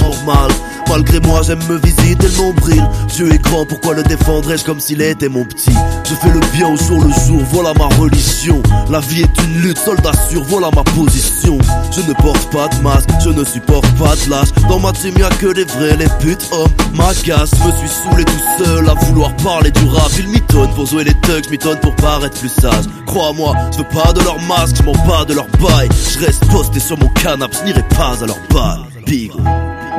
normal. Malgré moi j'aime me visiter le nombril. Dieu est grand, pourquoi le défendrais-je comme s'il était mon petit? Je fais le bien au jour le jour, voilà ma religion. La vie est une lutte, soldat sûr, voilà ma position. Je ne porte pas de masque, je ne supporte pas de lâche. Dans ma team y'a que des vrais, les putes hommes m'agacent. Me suis saoulé tout seul à vouloir parler du rap. Ils mitonnent pour jouer les thugs, mitonnent pour paraître plus sage. Crois-moi, je veux pas de leur masque, je m'en bats de leur bail. Je reste posté sur mon canapé, je n'irai pas à leur bail. Big.